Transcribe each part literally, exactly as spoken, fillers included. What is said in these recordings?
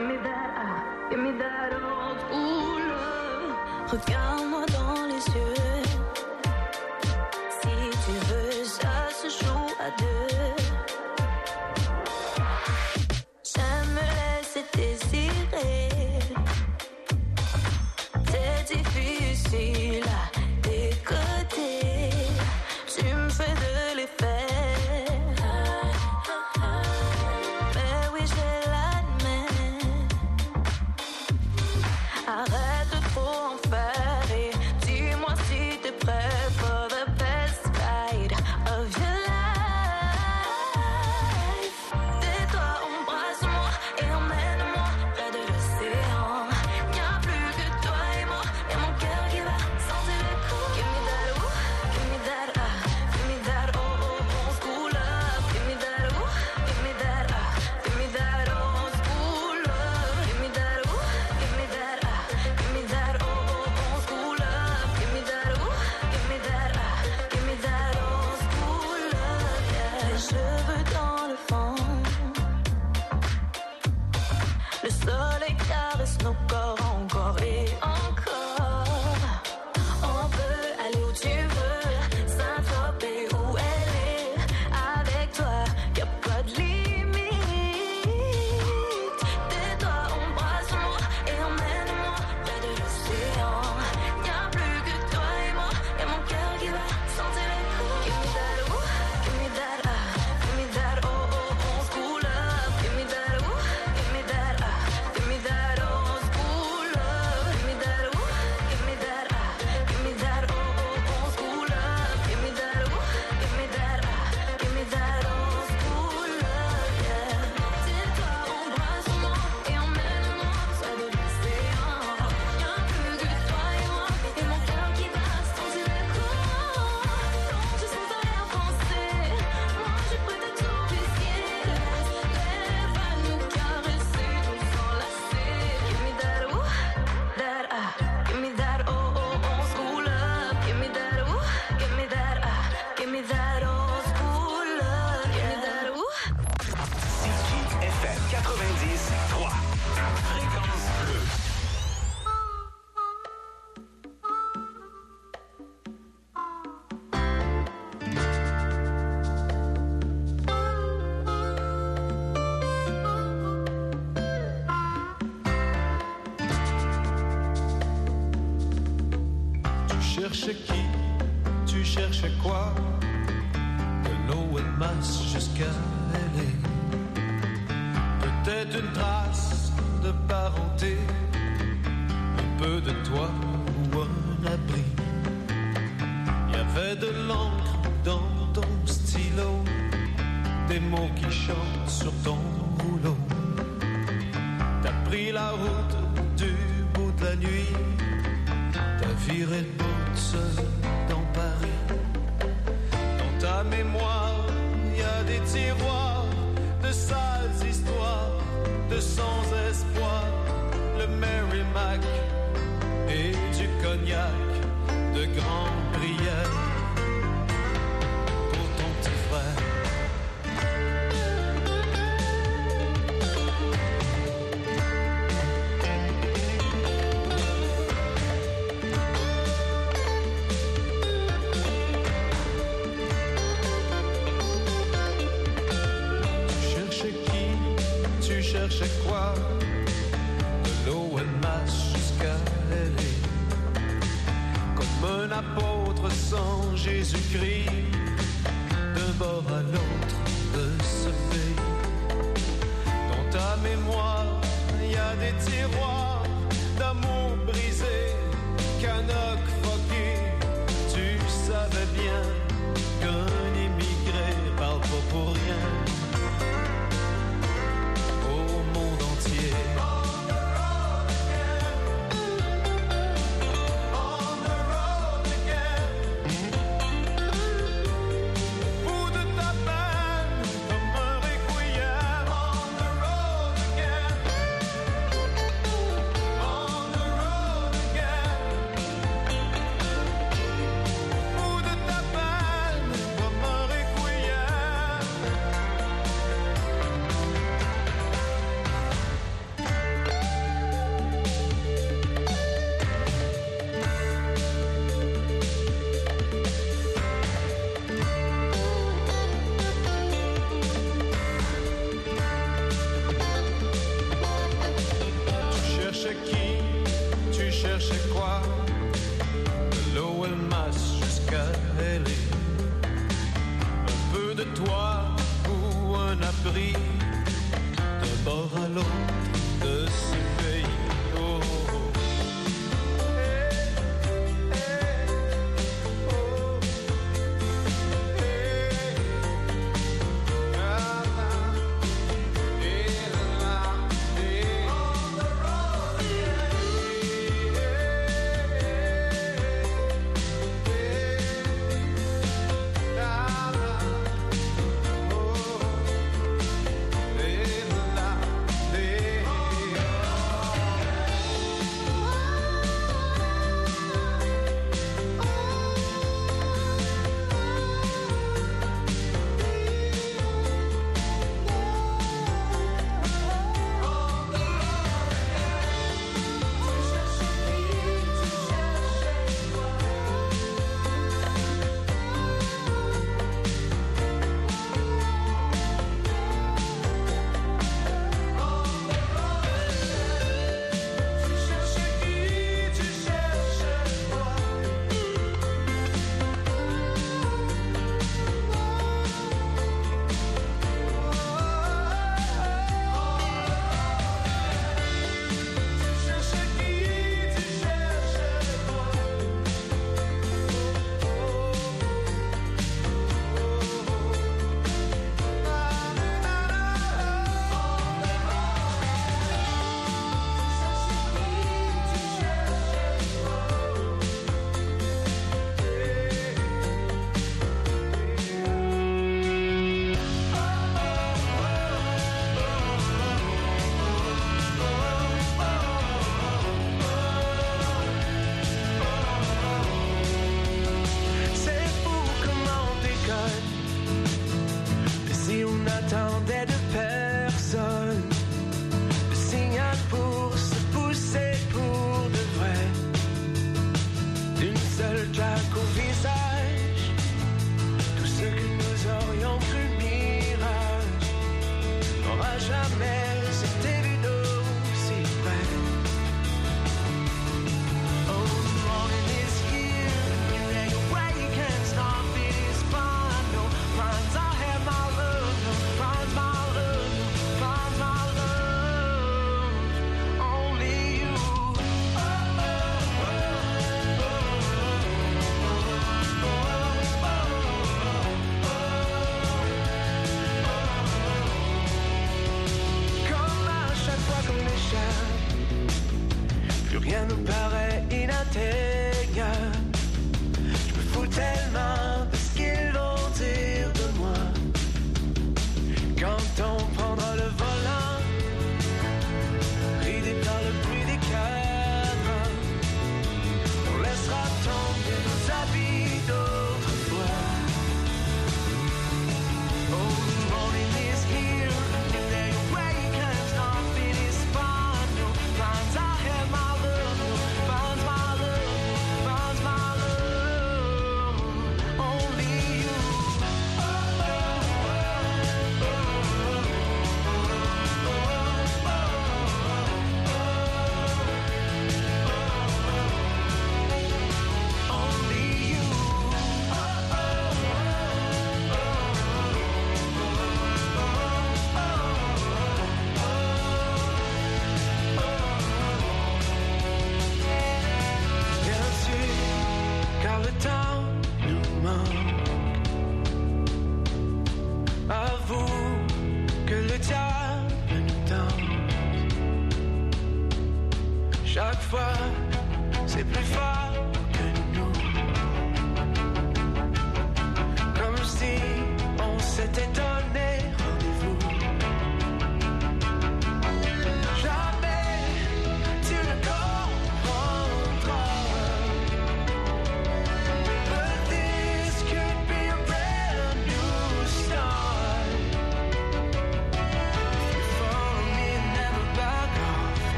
give me that, ah, give me that old school love. Regarde-moi dans les yeux. Si tu veux, ça se joue à deux. J'aime me laisser désirer. C'est difficile à décoder. Tu me fais de l'effet. Mais oui, je l'admets. Arrête de trop en faire et dis-moi si t'es prêt for the best ride of your life. Tais-toi, embrasse-moi et emmène-moi près de l'océan. Y'a plus que toi et moi, y'a mon cœur qui va sentir le coup. Give me that ooh, give me that ah, give me that oh oh old school love. Give me that ooh, give me that ah, give me that old school love. Give me that ooh, give me that ah, give me that oh oh old school love. Give me that ooh, give me that ah, give me that old school love. Yeah. Les cheveux dans le vent, le soleil caresse nos corps encore et encore. On peut aller où tu veux, Saint-Tropez où elle est. Avec toi, y'a pas de limite. Tais-toi, embrasse-moi et emmène-moi près de l'océan. Y'a plus que toi et moi, y'a mon cœur qui va sentir le coup. Give me that ooh, give me that ah, give me that oh oh old school love. Give me that ooh, give me that ah, give me that old school love. Give me that ooh, give me that ah, give me that oh oh old school love. Give me that ooh, give me that ah, give me that old school love. Yeah. Tais-toi, embrasse-moi et emmène-moi près de l'océan. Y'a plus que toi et moi et mon cœur qui va sentir le coup. Je sens rien penser. Moi je peux te tout risquer. Lève à nous caresser, nous enlacer. Give me that ooh, that ah, give me that oh oh old school love. Give me that ooh, give me that ah, give me that old school love. Give me that ooh. C J F M quatre-vingt-dix trois. Fréquence bleue. Tu cherches qui? Tu cherches quoi? De l'eau et masse jusqu'à L A. Peut-être une trace de parenté, un peu de toi ou un abri. Il y avait de l'encre dans ton stylo, des mots qui chantent sur ton rouleau. T'as pris la route du bout de la nuit, t'as viré le bout seul dans Paris. Dans ta mémoire, y a des tiroirs de sales histoires, de sans espoir, le Merrimack et du cognac, de grandes prières pour ton petit frère. Tu cherchais quoi? De l'eau et masse jusqu'à L A. Comme un apôtre sans Jésus-Christ, d'un bord à l'autre de ce pays. Dans ta mémoire, y a des tiroirs d'amour brisé, canoc foqué. Tu savais bien qu'un immigré parle pas pour rien. cherchais quoi? De l'O L M A S jusqu'à L A. Un peu de toit ou un abri, d'un bord à l'autre de ce pays. Oh, oh.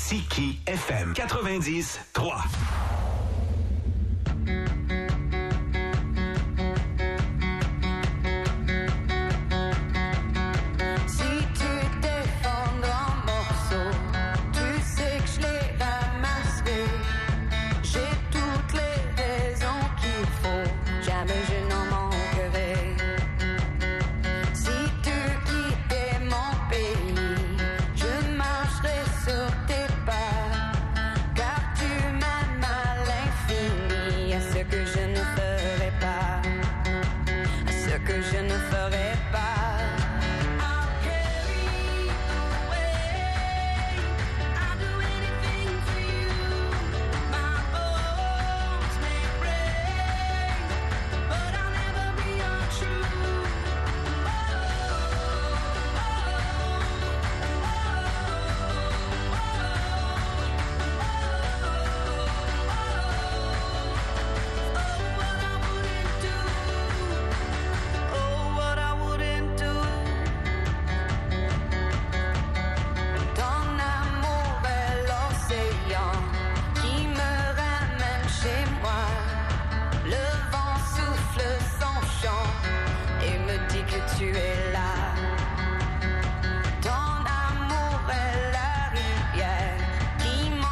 Siki F M quatre-vingt-dix trois. Tu es